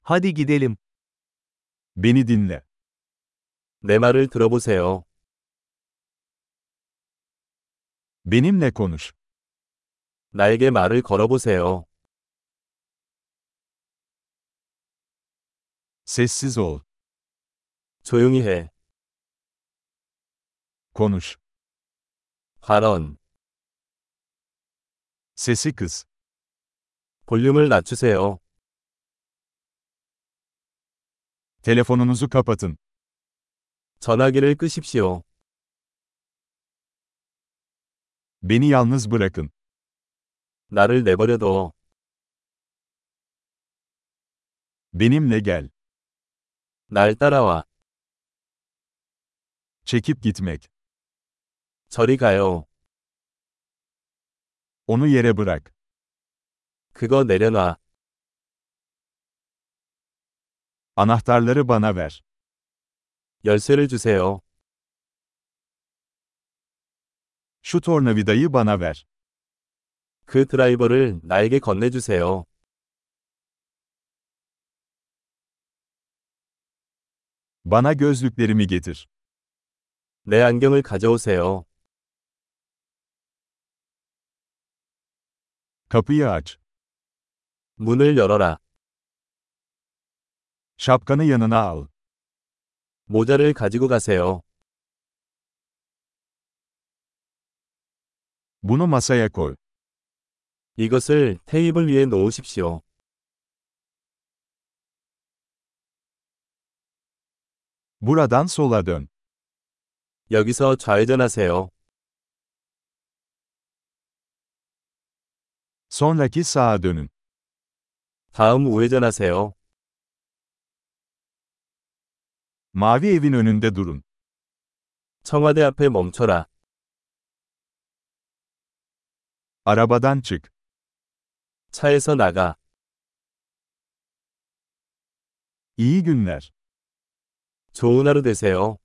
Hadi gidelim. Beni dinle. 내 말을 들어보세요. Benimle konuş. 나에게 말을 걸어보세요. Sessiz ol. 조용히 해. Konuş. 발언. Sesi kıs. 볼륨을 낮추세요. Telefonunuzu kapatın. 전화기를 끄십시오. Beni yalnız bırakın. 나를 내버려둬. Benimle gel. 날 따라와. Çekip gitmek. 저리 가요. Onu yere bırak. 그거 내려놔. Anahtarları bana ver. 열쇠를 주세요. Şu tornavidayı bana ver. 그 드라이버를 나에게 건네주세요. Bana gözlüklerimi getir. 내 안경을 가져오세요. Kapıyı aç. 문을 열어라. Şapkanı yanına al. 모자를 가지고 가세요. Bunu masaya koy. 이것을 테이블 위에 놓으십시오. Buradan sola dön. 여기서 좌회전하세요. Sonraki sağa dönün. 다음 우회전하세요. Mavi evin önünde durun. 청와대 앞에 멈춰라. Arabadan çık. 차에서 나가. İyi günler. 좋은 하루 되세요.